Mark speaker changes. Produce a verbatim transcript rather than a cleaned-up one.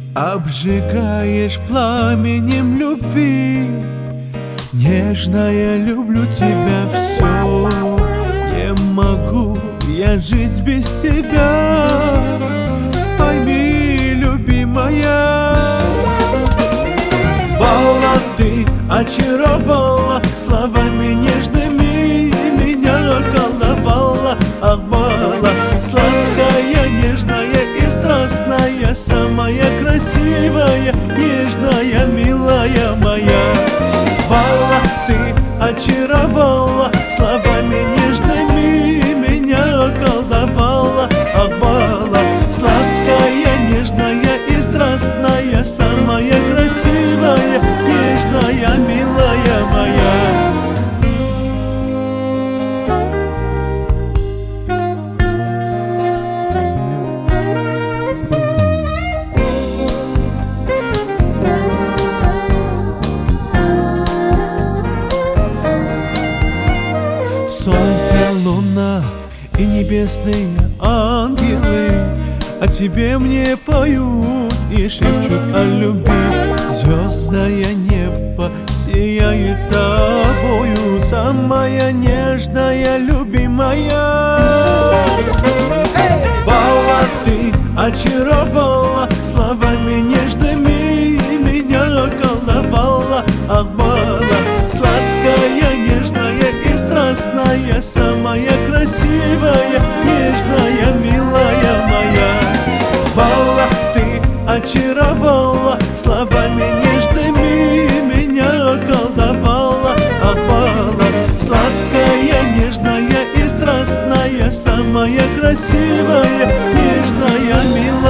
Speaker 1: Обжигаешь пламенем любви. Нежная, люблю тебя все. Не могу я жить без тебя. Пойми, любимая. Балла, ты очаровала словами нежными, меня околдовала. Ах, Балла, сладкая, нежная и страстная, самая красивая, нежная, милая моя. Балла, ты очаровала словами нежными, меня околдовала. Ах, Балла, сладкая, нежная и страстная, самая красивая, нежная, милая моя. Солнце, луна и небесные ангелы о тебе мне поют и шепчут о любви. Звездное небо сияет тобою, самая нежная, любимая. Балла, ты очаровала словами нежными, меня околдовала. Ах, Балла, сладкая, нежная и страстная, самая красивая, нежная, милая моя. Балла, ты очаровала словами нежными, меня околдовала. Ах, Балла, сладкая, нежная и страстная, самая красивая, нежная, милая.